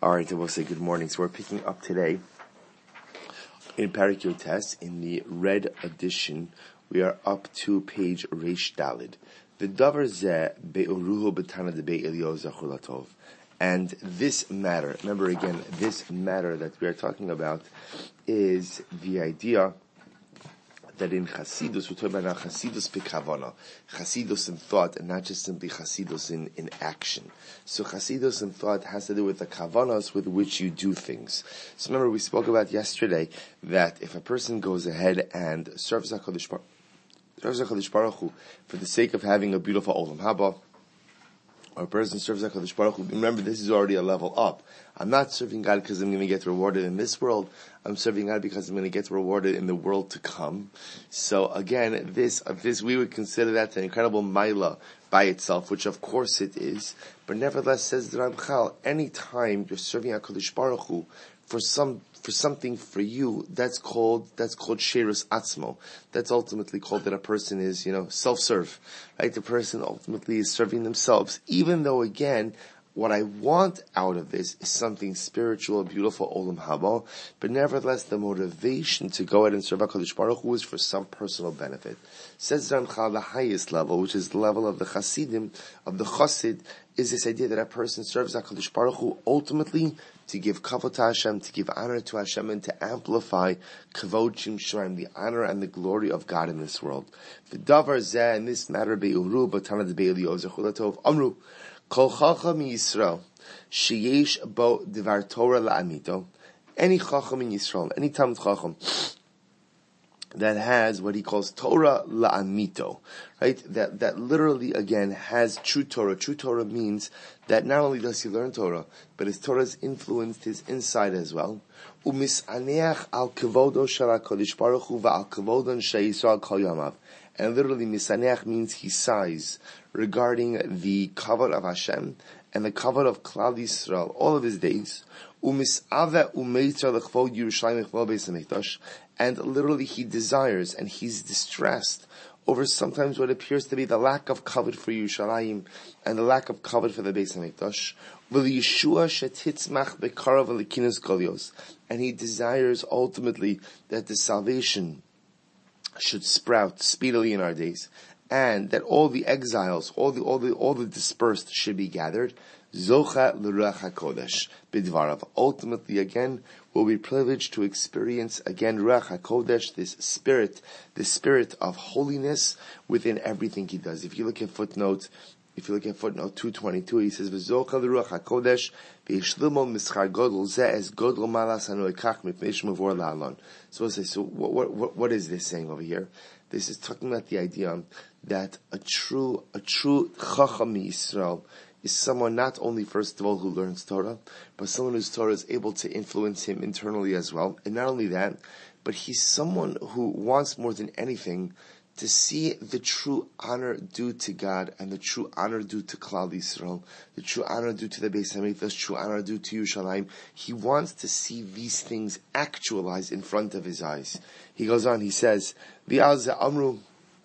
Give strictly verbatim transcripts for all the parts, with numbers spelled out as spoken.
All right, I will say good morning. So we're picking up today in Perek Yotes in the red edition. We are up to page Reish Dalid. V'davar zeh be'uruhu b'tana debei Eliyahu zachur latov. And this matter, remember again, this matter that we are talking about is the idea that in Chasidus, we're talking about now Chasidus Pikavana, Chasidus in thought, and not just simply Chasidus in, in action. So Chasidus in thought has to do with the Kavanas with which you do things. So remember, we spoke about yesterday that if a person goes ahead and serves HaKadosh Baruch, serves HaKadosh Baruch Hu for the sake of having a beautiful Olam Haba, or a person serves HaKadosh Baruch Hu, remember this is already a level up. I'm not serving God because I'm going to get rewarded in this world. I'm serving God because I'm going to get rewarded in the world to come. So again, this, this, we would consider that an incredible maila by itself, which of course it is. But nevertheless, says the Ramchal, any time you're serving HaKadosh Baruch Hu for some, for something for you, that's called, that's called Sherus Atzmo. That's ultimately called that a person is, you know, self-serve. Right? The person ultimately is serving themselves, even though again, what I want out of this is something spiritual, beautiful, olam haba, but nevertheless, the motivation to go ahead and serve HaKadosh Baruch Hu is for some personal benefit. Says Ramchal, the highest level, which is the level of the Chasidim, of the Chassid, is this idea that a person serves HaKadosh Baruch Hu ultimately to give kavod to Hashem, to give honor to Hashem, and to amplify kavod shim shemaim, the honor and the glory of God in this world. V'davar zeh, in this matter, be'uru, b'tana debei Eliyahu zachur latov, amru, Kol chacham Yisrael, sheyesh bo divar Torah la'amito, any chacham in Yisrael, any Talmid chacham that has what he calls Torah la'amito, right? That that literally again has true Torah. True Torah means that not only does he learn Torah, but his Torah has influenced his inside as well. Umisaneach al kevodo shel HaKadosh Baruch Hu va'al kevodon sheYisrael kol yamav. And literally, misaneach means he sighs regarding the kavod of Hashem and the kavod of Klal Yisrael all of his days. Umisave umeitra lechvod Yerushalayim lechvod Beis Hamikdash. And literally, he desires and he's distressed over sometimes what appears to be the lack of kavod for Yerushalayim and the lack of kavod for the Beis Hamikdash. V'liyeshua shetitzmach bekarav v'lekinas golios. And he desires ultimately that the salvation should sprout speedily in our days, and that all the exiles, all the all the all the dispersed should be gathered. Zocha l'ruach hakodesh bidvarav. Ultimately, again, we'll be privileged to experience again ruach hakodesh, this spirit, the spirit of holiness within everything he does. If you look at footnote, if you look at footnote two twenty-two, he says, "V'zocha l'ruach hakodesh v'yishlimol mischar godol zeh es godol malas hanoikach mipnei shmavor la'alon." So, so what, what, what is this saying over here? This is talking about the idea that a true, a true Chacham Yisrael is someone not only, first of all, who learns Torah, but someone whose Torah is able to influence him internally as well. And not only that, but he's someone who wants more than anything to see the true honor due to God and the true honor due to Klal Yisrael, the true honor due to the Beis Hamikdash, true honor due to Yerushalayim. He wants to see these things actualized in front of his eyes. He goes on, he says, V'al ze amru,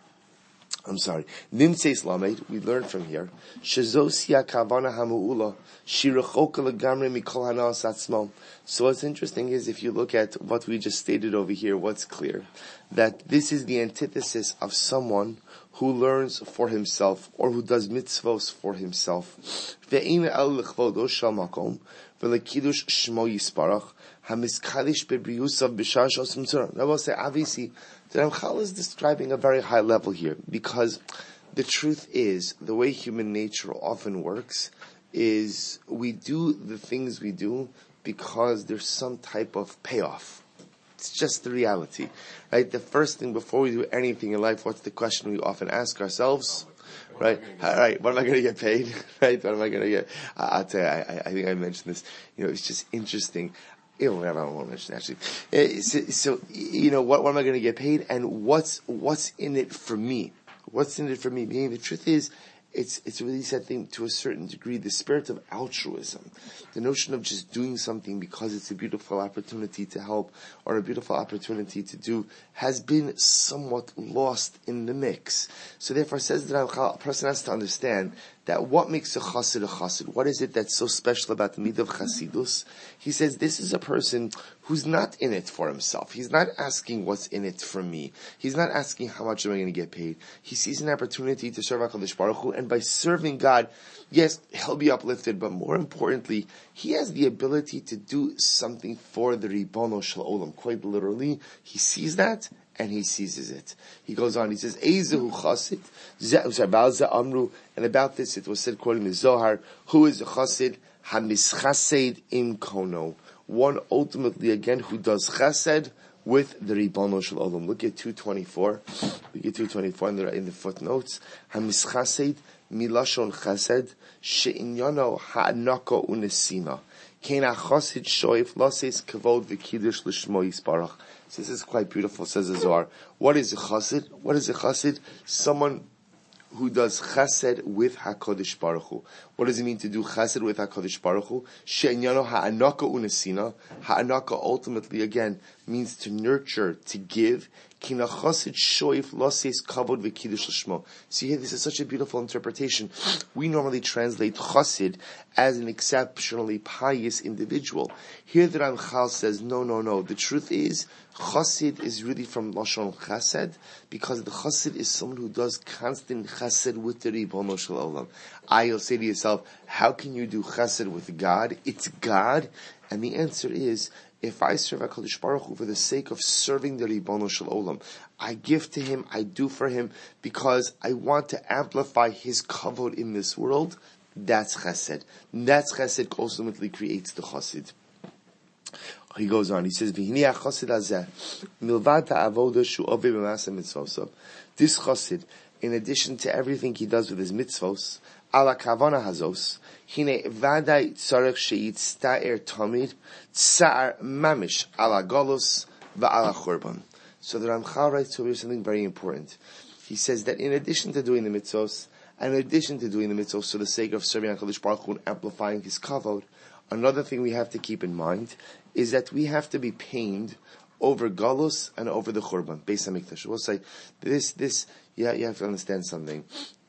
I'm sorry, Nimtzeis Lamed, we learn from here, Shezosia kavana hamu'ula, shirachoka legamre mikol hanas atzmo. So what's interesting is if you look at what we just stated over here, what's clear? That this is the antithesis of someone who learns for himself or who does mitzvos for himself. Ve'im el lechvodo shel makom, ve'lekidush shmo yisparach, hamiskalish bebriusav b'shar shos mitzvah. I will say, obviously, the Ramchal is describing a very high level here, because the truth is, the way human nature often works is we do the things we do because there's some type of payoff. It's just the reality, right? The first thing before we do anything in life, what's the question we often ask ourselves? Right? All right, what am I going to get paid? Right? What am I going to get? Uh, I'll tell you, I, I think I mentioned this. You know, it's just interesting. You know, whatever I won't mention actually. Uh, so, so, you know, what, what am I going to get paid, and what's what's in it for me? What's in it for me? Meaning, the truth is, it's it's really something to a certain degree. The spirit of altruism, the notion of just doing something because it's a beautiful opportunity to help or a beautiful opportunity to do, has been somewhat lost in the mix. So, therefore, says that a person has to understand that what makes a chassid a chassid? What is it that's so special about the midah of chassidus? He says this is a person who's not in it for himself. He's not asking what's in it for me. He's not asking how much am I going to get paid. He sees an opportunity to serve HaKadosh Baruch Hu, and by serving God, yes, he'll be uplifted, but more importantly, he has the ability to do something for the Ribono Shel Olam. Quite literally, he sees that, and he seizes it. He goes on, he says, Eizehu Chassid, Amru, and about this it was said, quoting the Zohar, who is a Chassid? Hamischased im kono. One ultimately, again, who does chesed with the Ribono Shel Olam. Look at two twenty-four. Look at two twenty-four in the, in the footnotes. Hamischased milashon chesed she'inyano ha'anako unesina. Kena chasid shoif lases kavod v'kiddush l'shmo yisparach. So this is quite beautiful, says the Zohar. What is a chassid? What is a chassid? Someone who does chesed with HaKadosh Baruch Hu. What does it mean to do chesed with HaKadosh Baruch Hu? She'enyano ha'anaka unesina. Ha'anaka ultimately, again, means to nurture, to give. Kina chassid shoif lases kavod v'kiddush l'shmo. See here, this is such a beautiful interpretation. We normally translate chassid as an exceptionally pious individual. Here the Ramchal says, no, no, no. The truth is, chassid is really from Lashon chesed, because the chassid is someone who does constant chesed with the Ribono Shel Olam. I'll say to yourself, how can you do chesed with God? It's God. And the answer is, if I serve HaKadosh Baruch Hu for the sake of serving the Ribono Shel Olam, I give to Him, I do for Him, because I want to amplify His kavod in this world, that's chesed. That's chesed ultimately creates the chassid. He goes on, he says, V'hinei ha-chassid hazeh, milvad ha'avoda shu'oveh b'maseh mitzvosav. This chassid, in addition to everything he does with his mitzvos, ala kavana hazos, hine vaday tzarech sheyitzta'er tamid, tsa'ar mamish ala golos va'ala churban. So the Ramchal writes over here something very important. He says that in addition to doing the mitzvos, and in addition to doing the mitzvos for the sake of serving HaKadosh Baruch Hu and amplifying his kavod, another thing we have to keep in mind is that we have to be pained over galus and over the churban. Beis Hamikdash. We'll say this. This. Yeah, you have to understand something.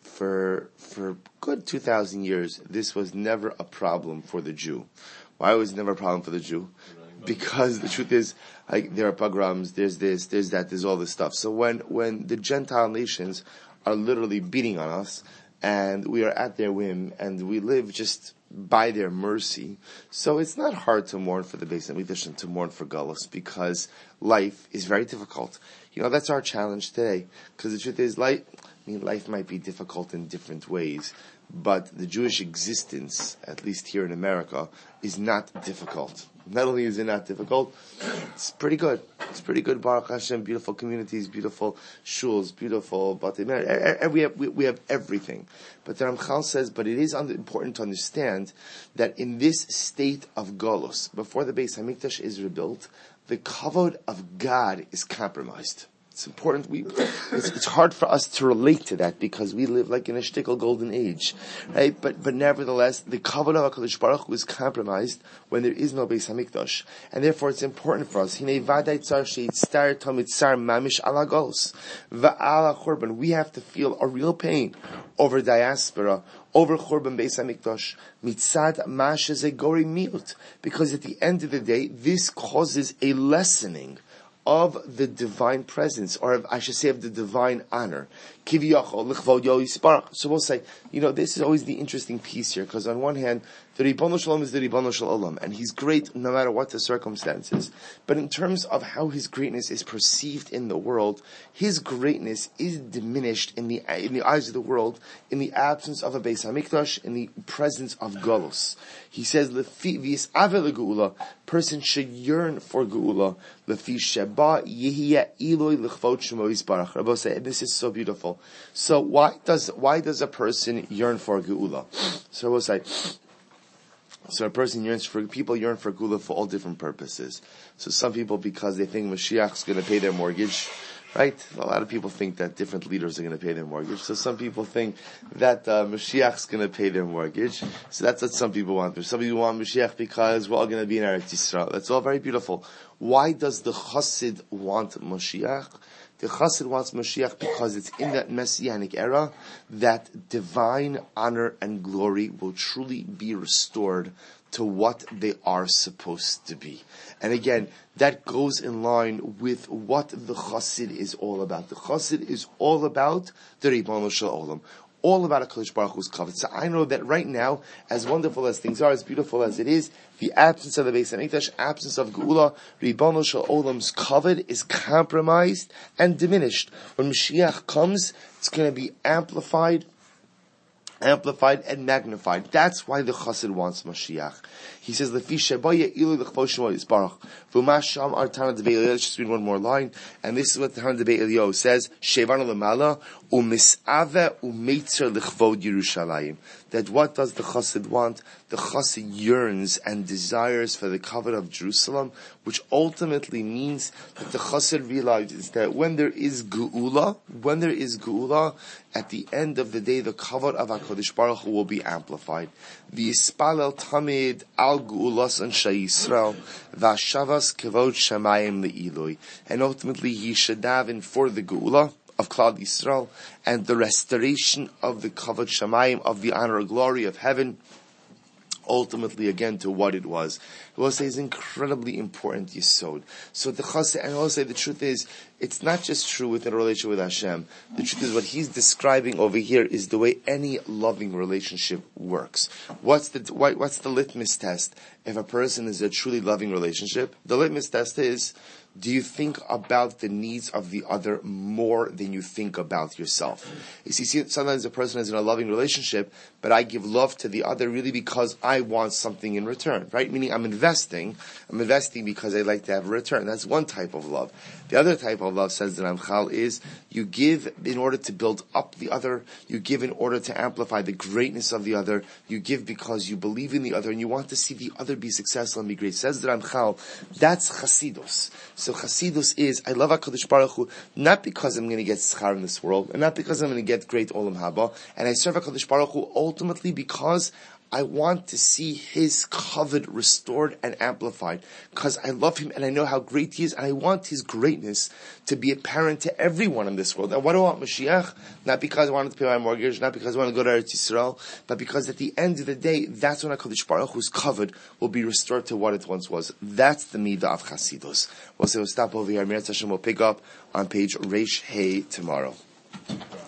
For for good two thousand years, this was never a problem for the Jew. Why was it never a problem for the Jew? Because the truth is, like, there are pogroms, there's this, there's that, there's all this stuff. So when when the Gentile nations are literally beating on us, and we are at their whim, and we live just by their mercy, so it's not hard to mourn for the Beis Hamikdash and to mourn for Galus, because life is very difficult. You know, that's our challenge today, because the truth is, life, I mean, life might be difficult in different ways, but the Jewish existence, at least here in America, is not difficult. Not only is it not difficult, it's pretty good. It's pretty good, Baruch Hashem, beautiful communities, beautiful shuls, beautiful, but we have, we have everything. But the Ramchal says, but it is important to understand that in this state of Golus, before the Beis Hamikdash is rebuilt, the kavod of God is compromised. It's important. We, it's, it's hard for us to relate to that because we live like in a shtickle golden age, right? But but nevertheless, the kavod of HaKadosh Baruch Hu is compromised when there is no Beis Hamikdash, and therefore it's important for us. Hinei vaday tzar sheitztar tamid tzar mamish ala golos va'ala churban. We have to feel a real pain over diaspora, over churban Beis Hamikdash, mitzad mash zegori miut, because at the end of the day, this causes a lessening of the divine presence, or of, I should say, of the divine honor. So we'll say, you know, this is always the interesting piece here, because on one hand, the Ribono Shel Olam is the Ribono Shel Olam, and he's great no matter what the circumstances. But in terms of how his greatness is perceived in the world, his greatness is diminished in the in the eyes of the world in the absence of a Beis Hamikdash, in the presence of Golus. He says, "Lefi v'yis'ave legeula," person should yearn for geula. Lefi sheba yihya iloi l'chvod shemo yisbarach. Rabbi say, this is so beautiful. So why does why does a person yearn for geula? So we'll say. So a person yearns for, people yearn for Gula for all different purposes. So some people, because they think Mashiach is going to pay their mortgage, Right? A lot of people think that different leaders are going to pay their mortgage. So some people think that uh, Mashiach's going to pay their mortgage. So that's what some people want. Some people want Mashiach because we're all going to be in Eretz Yisrael. That's all very beautiful. Why does the Chassid want Mashiach? The Chassid wants Mashiach because it's in that Messianic era that divine honor and glory will truly be restored to what they are supposed to be. And again, that goes in line with what the Chassid is all about. The Chassid is all about the Ribono Shel Olam. All about HaKadosh Baruch Hu's covet. So I know that right now, as wonderful as things are, as beautiful as it is, the absence of the Beis HaMikdash, absence of Geula, Ribono Shel Olam's covet is compromised and diminished. When Mashiach comes, it's going to be amplified, amplified and magnified. That's why the Chassid wants Mashiach. He says, "Lefi shebaya ilu l'chvos shemo yisbarach v'umasham ar Tana Debei Eliyahu." Let's just read one more line, and this is what the Tana Debei Eliyahu says: "Shevanu lemala umisave umeitzer l'chvod Yerushalayim." That what does the Chassid want? The Chassid yearns and desires for the covet of Jerusalem, which ultimately means that the Chassid realizes that when there is Geula, when there is Geula, at the end of the day, the covet of HaKadosh Baruch Hu will be amplified. V'yispalel tamid al Geulas Anshay Yisrael v'ashavas kevod shamayim le'iloi. And ultimately, he should daven for the Geula of Klal Yisrael and the restoration of the Kavod Shamayim, of the honor and glory of heaven, ultimately again to what it was. I will say is incredibly important yesod. So the Chassid, and I will say the truth is, it's not just true within a relationship with Hashem. The truth is what he's describing over here is the way any loving relationship works. What's the what's the litmus test if a person is a truly loving relationship? The litmus test is, do you think about the needs of the other more than you think about yourself? You see, sometimes a person is in a loving relationship, but I give love to the other really because I want something in return, right? Meaning I'm investing. I'm investing because I like to have a return. That's one type of love. The other type of love, says the Ramchal, is you give in order to build up the other. You give in order to amplify the greatness of the other. You give because you believe in the other and you want to see the other be successful and be great. Says the Ramchal, that's Chasidus. So Chasidus is, I love HaKadosh Baruch Hu, not because I'm going to get schar in this world, and not because I'm going to get great Olam Haba, and I serve HaKadosh Baruch Hu ultimately because I want to see his covet restored and amplified, because I love him and I know how great he is, and I want his greatness to be apparent to everyone in this world. And why do I want Mashiach? Not because I wanted to pay my mortgage, not because I want to go to Eretz Yisrael, but because at the end of the day, that's when HaKadosh Baruch Hu's covet will be restored to what it once was. That's the midah of Chasidus. We'll say we'll stop over here. Meretz Hashem will pick up on page Reish Hey tomorrow.